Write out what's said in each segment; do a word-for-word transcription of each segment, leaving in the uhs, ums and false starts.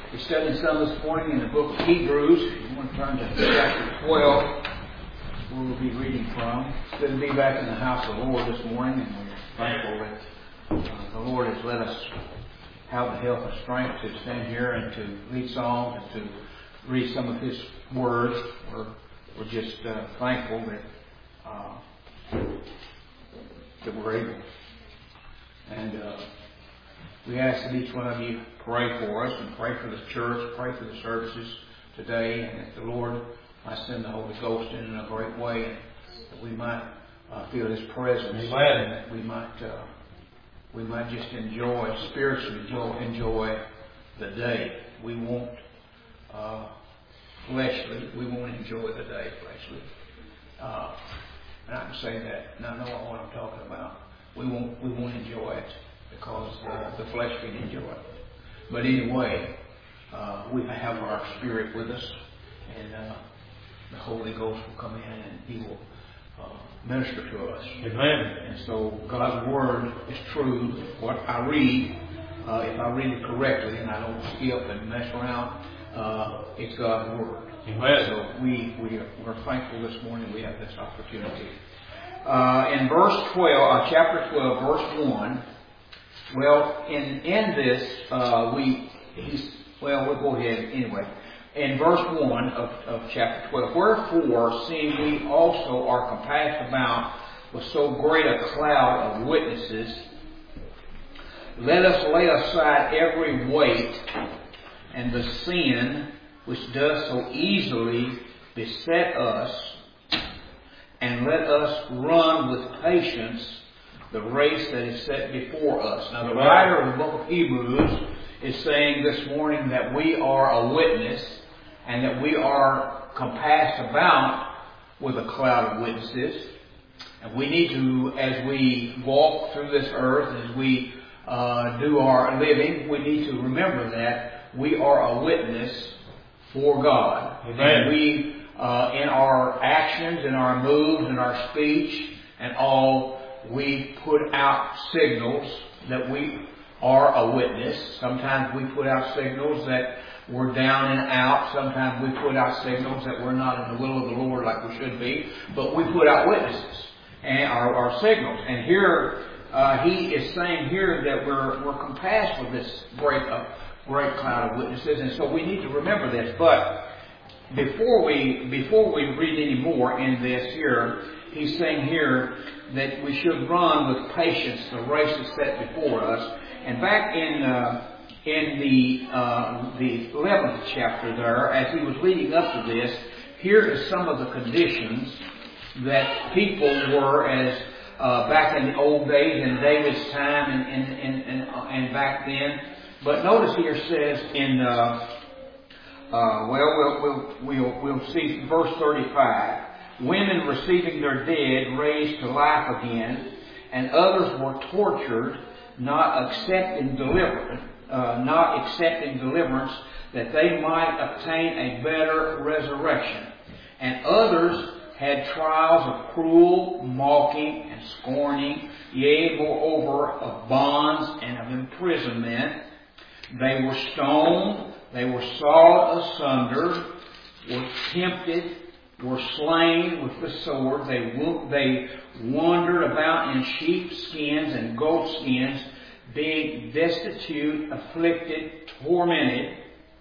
We're studying some this morning in the book of Hebrews. If you want to turn to chapter twelve, where we'll be reading from. It's good to be back in the house of the Lord this morning, and we're thankful that uh, the Lord has let us have the health and strength to stand here and to lead songs and to read some of His words. We're, we're just uh, thankful that uh, that we're able. And uh, we ask that each one of you pray for us and pray for the church, pray for the services today, and that the Lord might send the Holy Ghost in in a great way, and that we might uh, feel His presence, Amen. and that we might uh, we might just enjoy, spiritually enjoy, enjoy the day. We won't uh, fleshly, we won't enjoy the day fleshly. Uh, and I can say that, and I know what I'm talking about. We won't we won't enjoy it because uh, the flesh can enjoy it. But anyway, uh, we have our spirit with us, and uh, the Holy Ghost will come in and He will uh, minister to us. Amen. And so God's Word is true. What I read, uh, if I read it correctly and I don't skip and mess around, uh, it's God's Word. Amen. So we, we are, we're thankful this morning we have this opportunity. Uh, in verse twelve, uh, chapter twelve, verse one, well, in in this, uh, we, he's, well, we'll go ahead anyway. In verse one of, of chapter twelve, wherefore, seeing we also are compassed about with so great a cloud of witnesses, let us lay aside every weight and the sin which does so easily beset us, and let us run with patience the race that is set before us. Now, the writer of the book of Hebrews is saying this morning that we are a witness and that we are compassed about with a cloud of witnesses. And we need to, as we walk through this earth, as we uh, do our living, we need to remember that we are a witness for God. Amen. And we, uh, in our actions, in our moves, in our speech, and all, we put out signals that we are a witness. Sometimes we put out signals that we're down and out. Sometimes we put out signals that we're not in the will of the Lord like we should be. But we put out witnesses and our, our signals. And here, uh, he is saying here that we're we're compassed with this great uh, great cloud of witnesses, and so we need to remember this. But before we before we read any more in this here, he's saying here that we should run with patience the race that's set before us. And back in uh, in the uh, the eleventh chapter there, as he was leading up to this, here is some of the conditions that people were as uh, back in the old days, in David's time, and and and, and, uh, and back then. But notice here says in uh, uh, well we'll we'll we'll we'll see verse thirty-five. Women receiving their dead raised to life again, and others were tortured, not accepting deliverance, uh, not accepting deliverance, that they might obtain a better resurrection. And others had trials of cruel mocking and scorning, yea, moreover, of bonds and of imprisonment. They were stoned, they were sawed asunder, were tempted, were slain with the sword. They they wandered about in sheepskins and goatskins, being destitute, afflicted, tormented,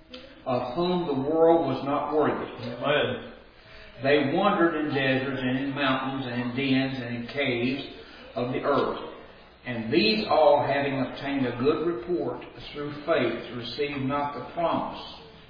of whom the world was not worthy. Amen. They wandered in deserts and in mountains and in dens and in caves of the earth. And these all, having obtained a good report through faith, received not the promise,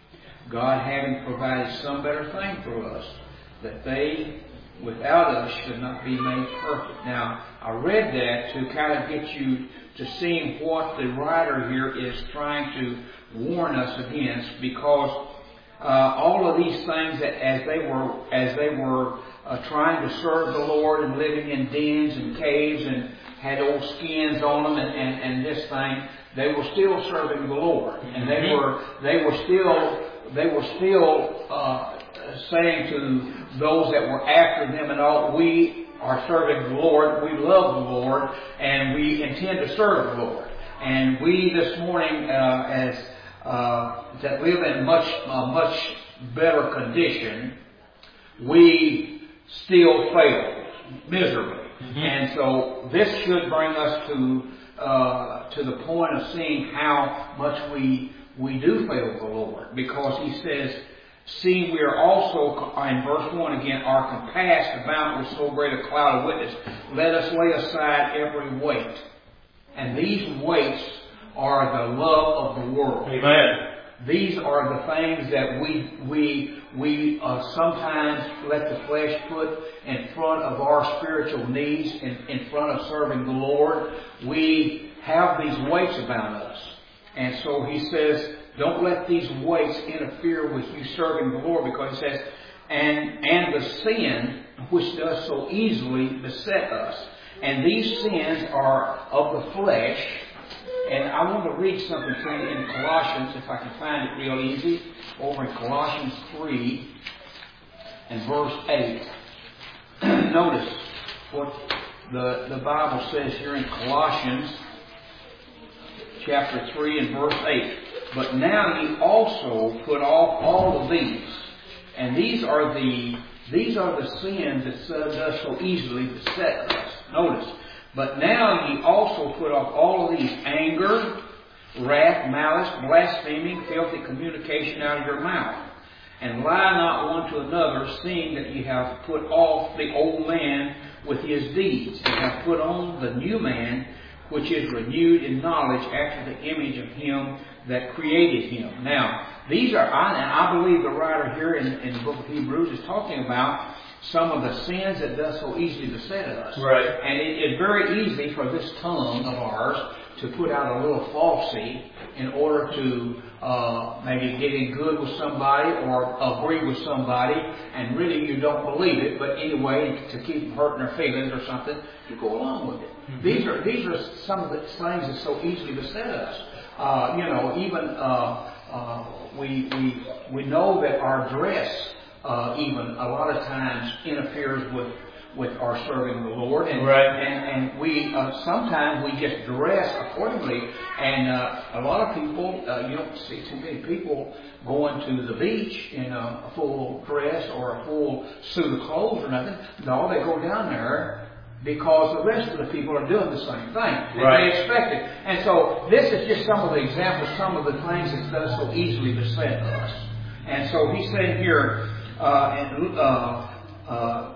God having provided some better thing for us, that they without us should not be made perfect. Now, I read that to kind of get you to seeing what the writer here is trying to warn us against, because uh, all of these things that as they were as they were uh, trying to serve the Lord and living in dens and caves and had old skins on them and, and, and this thing, they were still serving the Lord, and they were they were still they were still uh, saying to those that were after them and all, we are serving the Lord, we love the Lord, and we intend to serve the Lord. And we this morning, uh, as uh, that live in much, uh, much better condition, we still fail miserably. Mm-hmm. And so this should bring us to uh, to the point of seeing how much we we do fail the Lord, because He says, "Seeing we are also," in verse one again, "are compassed about with so great a cloud of witness, let us lay aside every weight." And these weights are the love of the world. Amen. These are the things that we we we uh, sometimes let the flesh put in front of our spiritual needs, in, in front of serving the Lord. We have these weights about us. And so He says, don't let these weights interfere with you serving the Lord, because He says, and, and the sin which does so easily beset us. And these sins are of the flesh. And I want to read something to you in Colossians, if I can find it real easy, over in Colossians three and verse eight. Notice what the, the Bible says here in Colossians chapter three and verse eight. "But now ye also put off all of these." And these are the these are the sins that does so easily beset us. Notice. "But now ye also put off all of these: anger, wrath, malice, blaspheming, filthy communication out of your mouth. And lie not one to another, seeing that ye have put off the old man with his deeds, and have put on the new man, which is renewed in knowledge after the image of Him that created him." Now, these are, I, and I believe the writer here in, in the book of Hebrews is talking about some of the sins that does so easily beset us. Right. And it is very easy for this tongue of ours to put out a little falsity in order to uh, maybe get in good with somebody or agree with somebody, and really you don't believe it, but anyway, to keep them hurting their feelings or something, you go along with it. Mm-hmm. These are these are some of the things that so easily beset us. Uh, you know, even uh, uh, we we we know that our dress uh, even a lot of times interferes with with our serving the Lord, and right. and, and we uh, sometimes we just dress accordingly, and uh, a lot of people uh, you don't see too many people going to the beach in a, a full dress or a full suit of clothes or nothing. No, they go down there because the rest of the people are doing the same thing, and right. they expect it. And so this is just some of the examples, some of the things that does so easily beset us. And so he's saying here, uh, and uh, uh,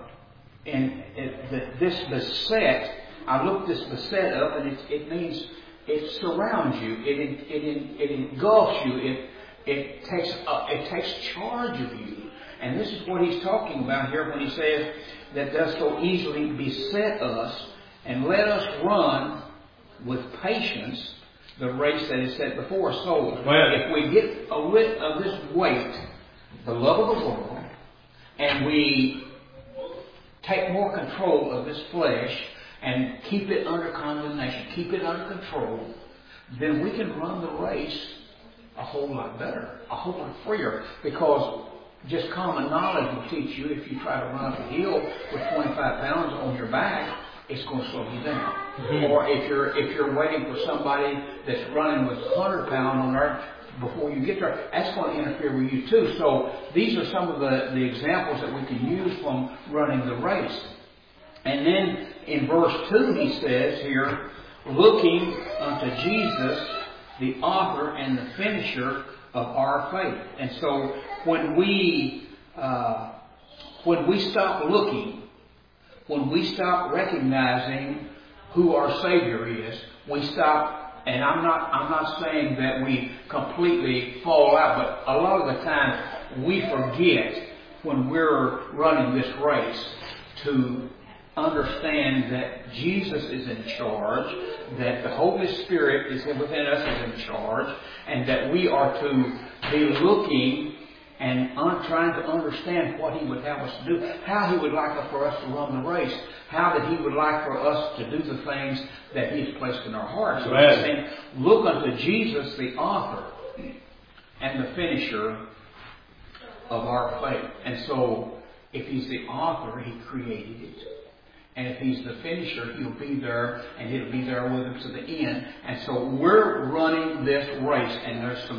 And it, the, this beset, I looked this beset up, and it, it means it surrounds you, it it it engulfs you, it it takes uh, it takes charge of you, and this is what he's talking about here when he says that does so easily beset us, and let us run with patience the race that is set before us. So well, if we get a rid of this weight, the love of the world, and we take more control of this flesh and keep it under condemnation, keep it under control, then we can run the race a whole lot better, a whole lot freer. Because just common knowledge will teach you, if you try to run up a hill with twenty-five pounds on your back, it's going to slow you down. Mm-hmm. Or if you're if you're waiting for somebody that's running with one hundred pounds on there, before you get there, that's going to interfere with you too. So these are some of the, the examples that we can use from running the race. And then in verse two he says here, looking unto Jesus, the author and the finisher of our faith. And so when we uh, when we stop looking, when we stop recognizing who our Savior is, we stop. And I'm not I'm not saying that we completely fall out, but a lot of the time we forget when we're running this race to understand that Jesus is in charge, that the Holy Spirit is within us is in charge, and that we are to be looking and un- trying to understand what He would have us to do, how He would like for us to run the race, how that He would like for us to do the things that He has placed in our hearts. So He's saying, look unto Jesus, the author and the finisher of our faith. And so, if He's the author, He created it. And if He's the finisher, He'll be there, and He'll be there with us to the end. And so we're running this race, and there's some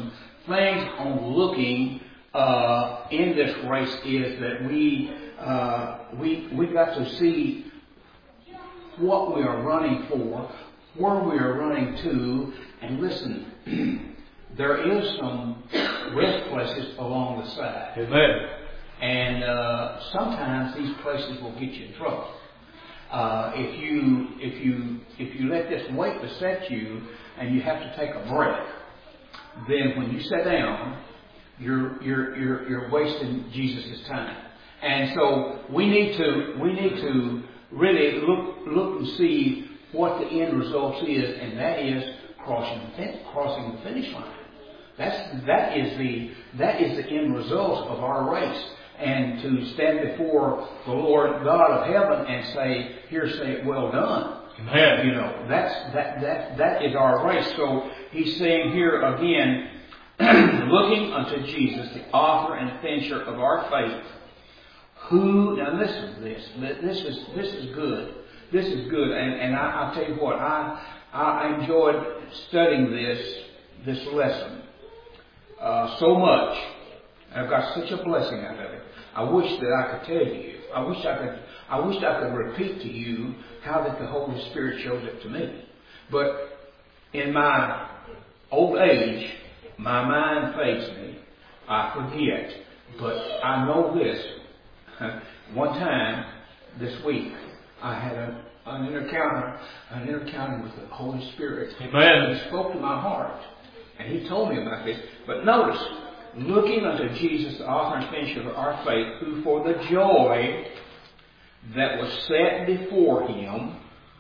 things on looking uh, in this race is that we uh, we we got to see what we are running for, where we are running to, and listen. There is some rest places along the side. Amen. And uh, sometimes these places will get you in trouble. Uh, if you if you if you let this weight beset you and you have to take a break, then when you sit down, you're you're you're you're wasting Jesus' time. And so we need to we need to really look look and see what the end result is, and that is crossing the fin- crossing the finish line. That's that is the that is the end result of our race. And to stand before the Lord God of heaven and say, "Here, say, well done." Amen. You know, that's that that that is our race. So he's saying here again, looking unto Jesus, the author and finisher of our faith. Who now listen to this. This is this is good. This is good. And and I, I'll tell you what, I I enjoyed studying this this lesson uh, so much. I've got such a blessing out of it. I wish that I could tell you. I wish I could. I wish I could repeat to you how that the Holy Spirit shows it to me. But in my old age, my mind fades me. I forget. But I know this. One time this week, I had a, an encounter, an encounter with the Holy Spirit. Amen. He spoke to my heart, and He told me about this. But notice. Looking unto Jesus, the author and finisher of our faith, who for the joy that was set before Him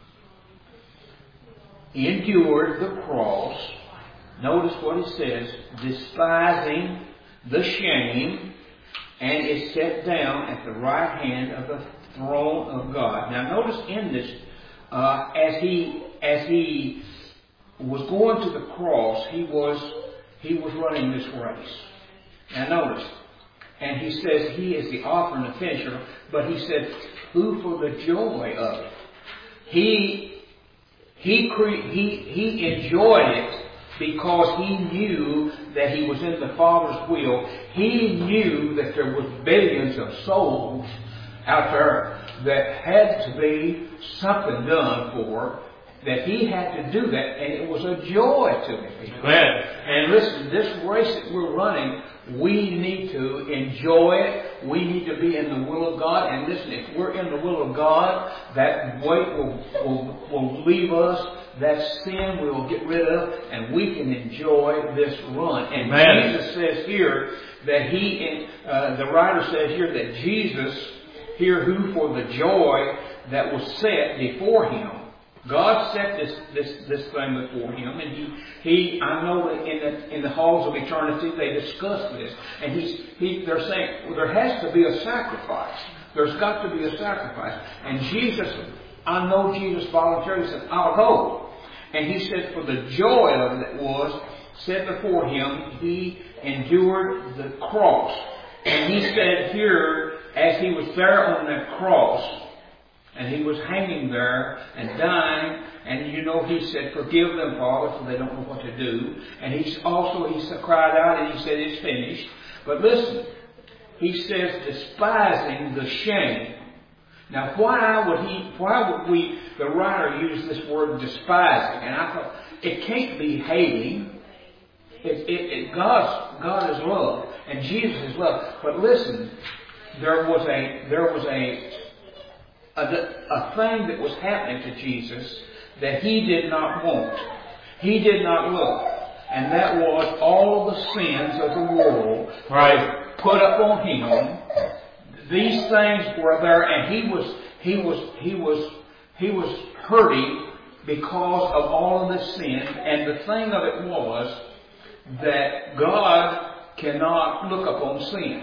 endured the cross. Notice what it says, despising the shame, and is set down at the right hand of the throne of God. Now notice in this, uh, as he as he was going to the cross, he was he was running this race. Now notice, and he says he is the author and the finisher, but he said, who for the joy of it. He he cre- he he enjoyed it because he knew that he was in the Father's will. He knew that there was billions of souls out there that had to be something done for, that he had to do that, and it was a joy to him. Amen. And listen, this race that we're running, we need to enjoy it. We need to be in the will of God. And listen, if we're in the will of God, that weight will, will, will leave us. That sin we will get rid of, and we can enjoy this run. And Amen. Jesus says here that he, uh, the writer says here that Jesus, here who for the joy that was set before Him, God set this, this, this thing before Him, and He, He, I know that in the, in the halls of eternity they discuss this, and He's, He, they're saying, well, there has to be a sacrifice. There's got to be a sacrifice. And Jesus, I know Jesus voluntarily said, I'll go. And He said for the joy of it that was set before Him, He endured the cross. And He said here, as He was there on that cross, and He was hanging there and dying, and you know He said, forgive them, Father, for they don't know what to do. And He also, He cried out and He said, it's finished. But listen, He says, despising the shame. Now why would He, why would we, the writer use this word despising? And I thought, it can't be hating. It, it, it, God's, God is love, and Jesus is love. But listen, there was a, there was a, A, a thing that was happening to Jesus that He did not want. He did not love. And that was all the sins of the world right. put up on Him. These things were there, and He was He was He was He was hurting because of all of this sin. And the thing of it was that God cannot look upon sin.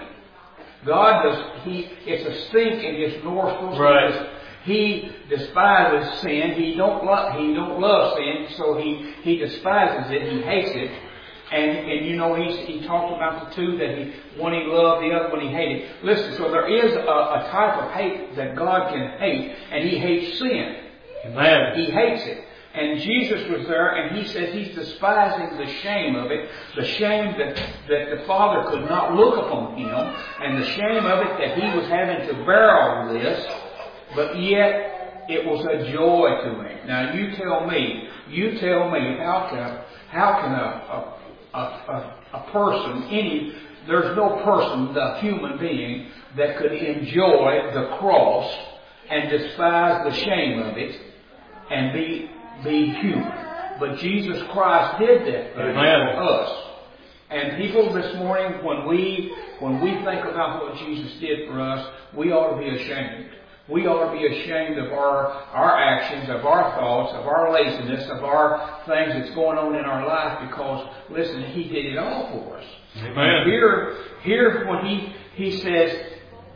God does, He, it's a stink in His nostrils. Right. He despises sin. He don't love, He don't love sin, so He, He despises it. He hates it. And, and you know, He, He talked about the two, that He, one He loved, the other one He hated. Listen, so there is a, a type of hate that God can hate, and He hates sin. Amen. He hates it. And Jesus was there, and He says He's despising the shame of it, the shame that, that the Father could not look upon Him, and the shame of it that He was having to bear all this, but yet it was a joy to Him. Now you tell me, you tell me, how can, how can a, a, a, a person, any, there's no person, the human being, that could enjoy the cross and despise the shame of it and be be human. But Jesus Christ did that for us. And people this morning, when we when we think about what Jesus did for us, we ought to be ashamed. We ought to be ashamed of our, our actions, of our thoughts, of our laziness, of our things that's going on in our life, because, listen, He did it all for us. Amen. Here, here when He, he says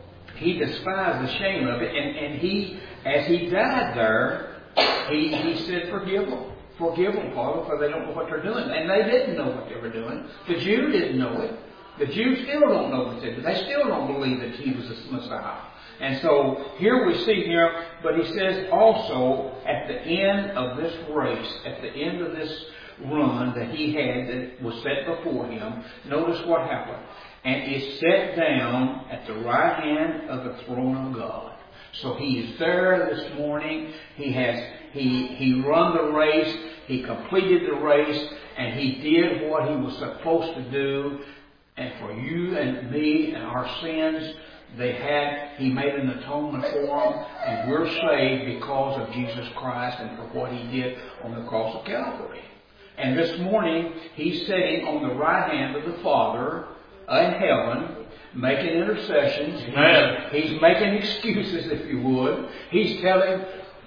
He despised the shame of it, and, and He, as He died there, He, he said, forgive them. Forgive them, Father, for they don't know what they're doing. And they didn't know what they were doing. The Jews didn't know it. The Jews still don't know what they did. They still don't believe that He was the Messiah. And so here we see here, but He says also at the end of this race, at the end of this run that He had that was set before Him, notice what happened. And is set down at the right hand of the throne of God. So He's there this morning. He has he he run the race. He completed the race, and He did what He was supposed to do. And for you and me and our sins, they had He made an atonement for them, and we're saved because of Jesus Christ and for what He did on the cross of Calvary. And this morning He's sitting on the right hand of the Father in heaven, making intercessions. He's, he's making excuses, if you would. He's telling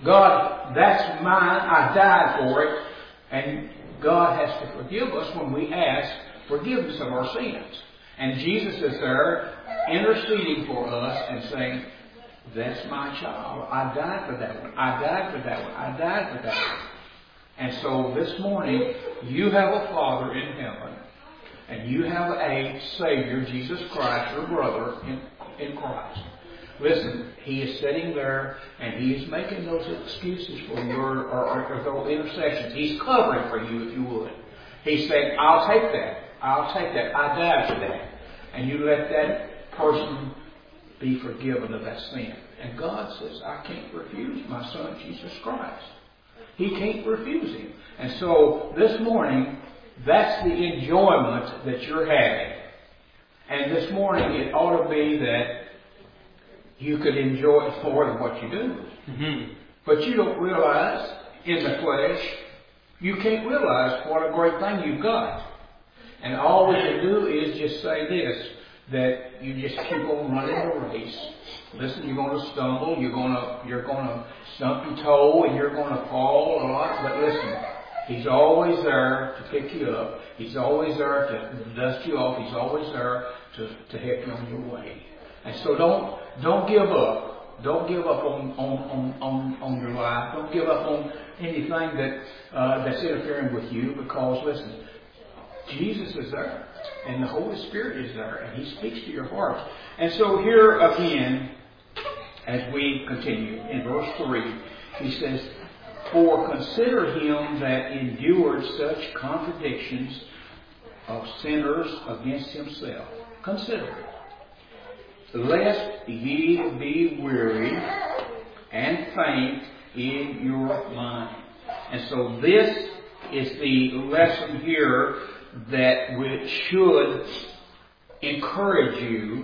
God, that's mine. I died for it. And God has to forgive us when we ask forgiveness of our sins. And Jesus is there interceding for us and saying, that's my child. I died for that one. I died for that one. I died for that one. And so this morning, you have a Father in heaven. And you have a Savior, Jesus Christ, your brother in, in Christ. Listen, He is sitting there and He is making those excuses for your, or, or, or those intercessions. He's covering for you, if you would. He's saying, I'll take that. I'll take that. I died for that. And you let that person be forgiven of that sin. And God says, I can't refuse my Son, Jesus Christ. He can't refuse Him. And so this morning, that's the enjoyment that you're having. And this morning it ought to be that you could enjoy it more than what you do. Mm-hmm. But you don't realize in the flesh, you can't realize what a great thing you've got. And all we can do is just say this, that you just keep on running the race. Listen, you're going to stumble, you're going to, you're going to stump your toe, and you're going to fall a lot. But listen, He's always there to pick you up. He's always there to dust you off. He's always there to, to help you on your way. And so don't don't give up. Don't give up on on, on, on, on your life. Don't give up on anything that uh, that's interfering with you, because listen, Jesus is there, and the Holy Spirit is there, and He speaks to your heart. And so here again, as we continue in verse three, He says, for consider Him that endured such contradictions of sinners against Himself. Consider it. Lest ye be weary and faint in your mind. And so this is the lesson here that which should encourage you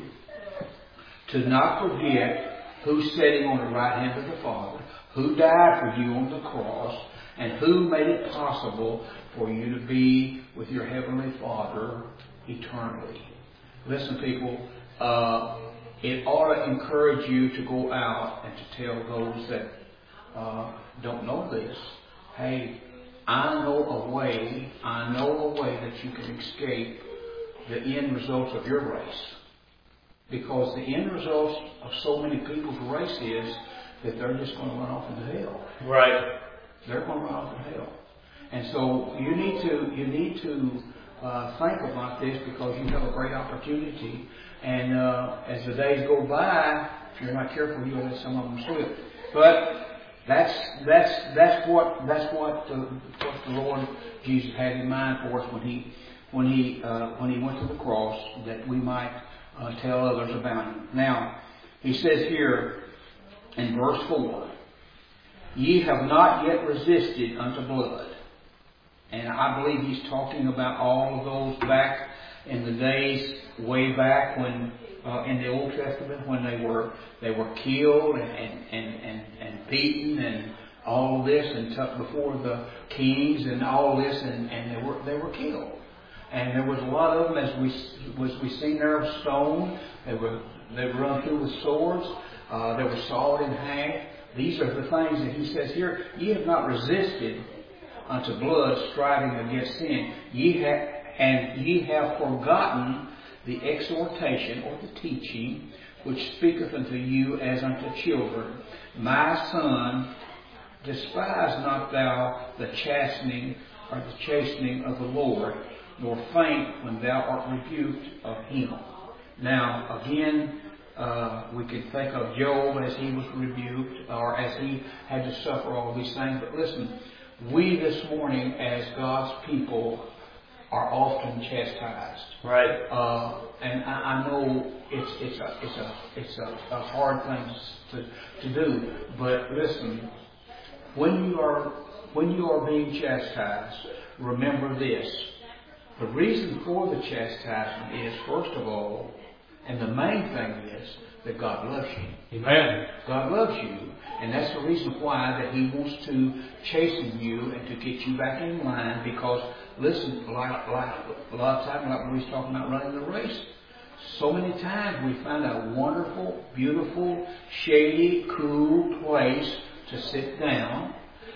to not forget who's sitting on the right hand of the Father, who died for you on the cross, and who made it possible for you to be with your Heavenly Father eternally. Listen, people, uh, it ought to encourage you to go out and to tell those that uh, don't know this, hey, I know a way, I know a way that you can escape the end results of your race. Because the end results of so many people's race is that they're just going to run off into hell. Right. They're going to run off into hell. And so you need to you need to uh, think about this, because you have a great opportunity. And uh, as the days go by, if you're not careful, you'll let some of them slip. But That's that's that's what that's what the, what the Lord Jesus had in mind for us when he when he uh, when he went to the cross, that we might uh, tell others about him. Now he says here in verse four, "Ye have not yet resisted unto blood." And I believe he's talking about all of those back in the days way back when uh, in the Old Testament, when they were they were killed and and and, and beaten and all of this, and took before the kings and all this, and, and they were they were killed. And there was a lot of them, as we as we seen there, stoned. They were they were run through with swords. Uh, they were sawed in half. These are the things that he says here. Ye have not resisted unto blood, striving against sin. Ye have and ye have forgotten the exhortation or the teaching which speaketh unto you as unto children. My son, despise not thou the chastening or the chastening of the Lord, nor faint when thou art rebuked of him. Now, again, uh, we can think of Job as he was rebuked, or as he had to suffer all these things. But listen, we this morning, as God's people, are often chastised. Right. Uh, and I, I know it's it's a it's a it's a, a hard thing to to do. But listen, when you are when you are being chastised, remember this: the reason for the chastisement is, first of all, and the main thing is that God loves you. Amen. God loves you, and that's the reason why that He wants to chasten you and to get you back in line. Because listen, like, like a lot of times, like when we was talking about running the race, so many times we find a wonderful, beautiful, shady, cool place to sit down,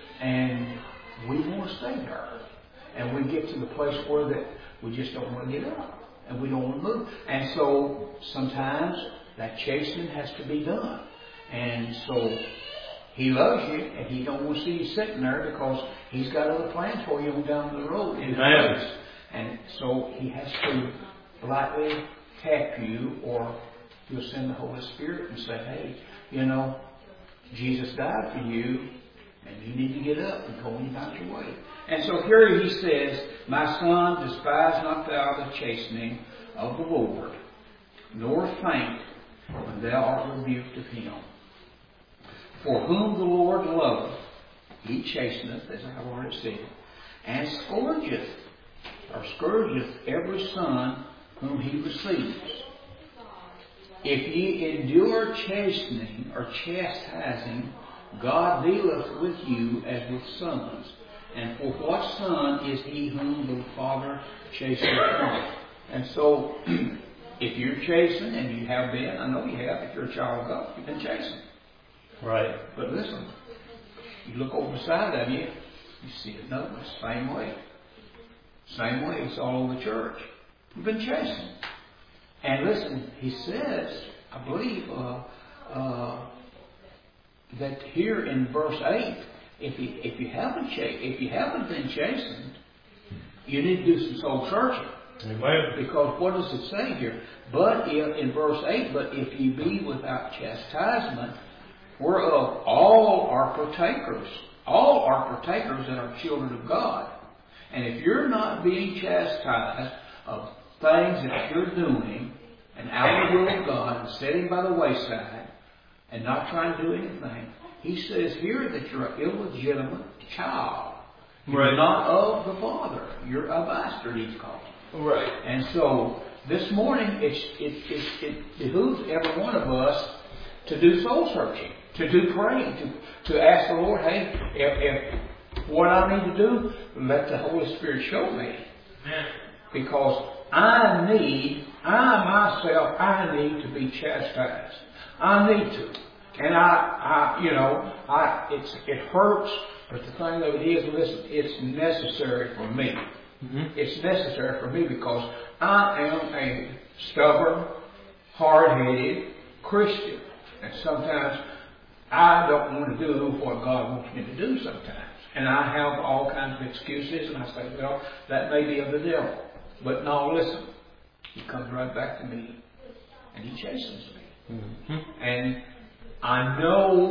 and we want to stay there. And we get to the place where that we just don't want to get up, and we don't want to move. And so sometimes that chastening has to be done. And so He loves you, and He don't want to see you sitting there, because He's got other plans for you on down the road in His place. And so He has to lightly tap you, or He'll send the Holy Spirit and say, hey, you know, Jesus died for you, and you need to get up and go on about your way. And so here he says, my son, despise not thou the chastening of the Lord, nor faint when thou art rebuked of him. For whom the Lord loveth, he chasteneth, as I have already said, and scourgeth, or scourgeth every son whom he receives. If ye endure chastening or chastising, God dealeth with you as with sons. And for what son is he whom the Father chasteneth not? And so, if you're chastened, and you have been, I know you have, if you're a child of God, you've been chastened. Right. But listen, you look over the side of you, you see it, no, it's the same way. Same way, it's all over the church. You've been chastened. And listen, he says, I believe, uh, uh, that here in verse eight, if you if you haven't cha- if you haven't been chastened, you need to do some soul searching. Amen. Because what does it say here? But if, in verse eight, but if ye be without chastisement, whereof all are partakers, all are partakers that are children of God. And if you're not being chastised of things that you're doing and out of the will of God and sitting by the wayside and not trying to do anything, he says here that you're an illegitimate child. You're right. not of the Father. You're a bastard, he's called. Right. And so this morning it's, it, it, it behooves every one of us to do soul searching, to do praying, to, to ask the Lord, hey, if, if what I need to do, let the Holy Spirit show me. Amen. Because I need, I myself, I need to be chastised. I need to. And I, I, you know, I, it's, it hurts, but the thing of it is, listen, it's necessary for me. Mm-hmm. It's necessary for me because I am a stubborn, hard-headed Christian. And sometimes I don't want to do what God wants me to do sometimes. And I have all kinds of excuses, and I say, well, that may be of the devil. But no, listen, He comes right back to me, and He chastens me. Mm-hmm. And I know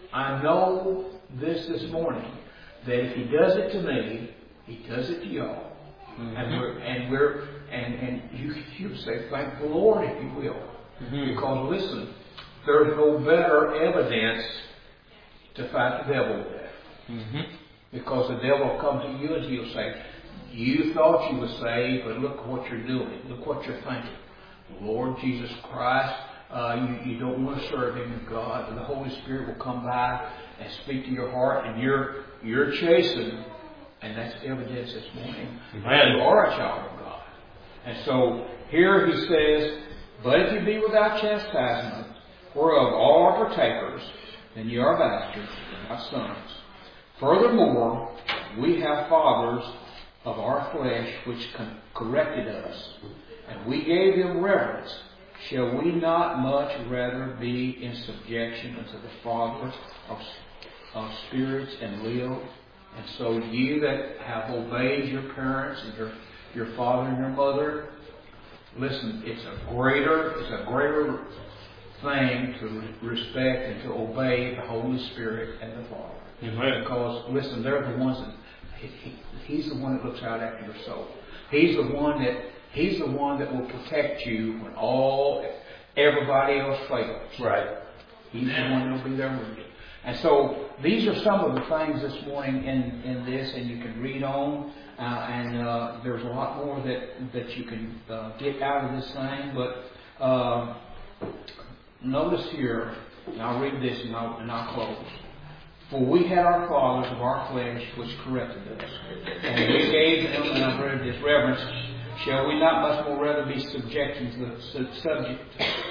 I know this this morning, that if He does it to me, He does it to y'all. Mm-hmm. And we're, and we're, and, and you, you say, thank the Lord, if you will. Mm-hmm. Because listen, there's no better evidence to fight the devil with. Mm-hmm. Because the devil will come to you and he'll say, you thought you were saved, but look what you're doing. Look what you're thinking. Lord Jesus Christ, uh, you, you don't want to serve Him, God. And the Holy Spirit will come by and speak to your heart, and you're you're chastened. And that's evidence this morning. Amen. You are a child of God. And so here he says, but if you be without chastisement, whereof all are partakers, then ye are bastards, and not sons. Furthermore, we have fathers of our flesh which corrected us, and we gave them reverence. Shall we not much rather be in subjection unto the Father of, of spirits and live? And so you that have obeyed your parents and your, your father and your mother, listen, it's a greater, it's a greater thing to respect and to obey the Holy Spirit and the Father. Amen. Because, listen, they're the ones that, he, he, He's the one that looks out after your soul. He's the one that, He's the one that will protect you when all, everybody else fails. Right. He's the one that will be there with you. And so these are some of the things this morning in, in this, and you can read on, uh, and uh, there's a lot more that, that you can uh, get out of this thing. But uh, notice here, and I'll read this and I'll, and I'll close. For we had our fathers of our flesh which corrected us, and we gave them, and I've read this, reverence. Shall we not much more rather be subjected to the subject,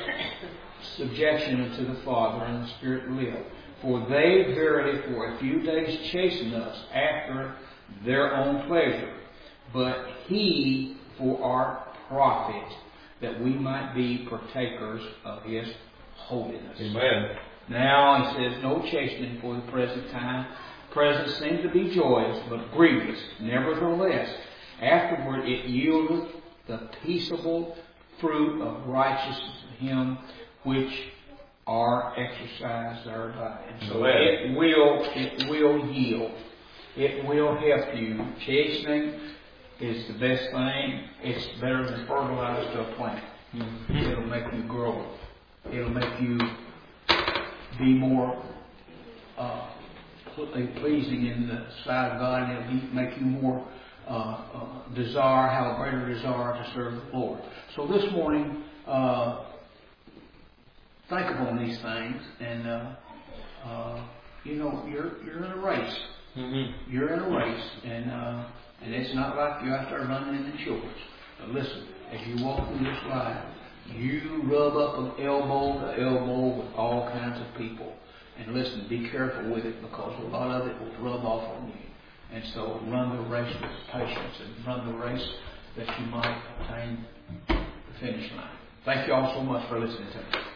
subjection unto the Father and the Spirit live? For they verily for a few days chasten us after their own pleasure, but He for our profit, that we might be partakers of His holiness. Amen. Now he says, no chastening for the present time. Present seems to be joyous, but grievous. Nevertheless, afterward it yieldeth the peaceable fruit of righteousness to him which are exercised thereby. And so it will, it will yield. It will help you. Chastening is the best thing. It's better than fertilizer to a plant. Mm-hmm. It'll make you grow. It'll make you be more uh, pleasing in the sight of God, and it'll be, make you more uh, uh, desire, have a greater desire to serve the Lord. So this morning, uh, think upon these things, and uh, uh, you know you're you're in a race. Mm-hmm. You're in a race, and uh, and it's not like you're out there running in the shorts. But listen, as you walk through this life, you rub up an elbow to elbow with all kinds of people. And listen, be careful with it, because a lot of it will rub off on you. And so run the race with patience, and run the race that you might attain the finish line. Thank you all so much for listening to me.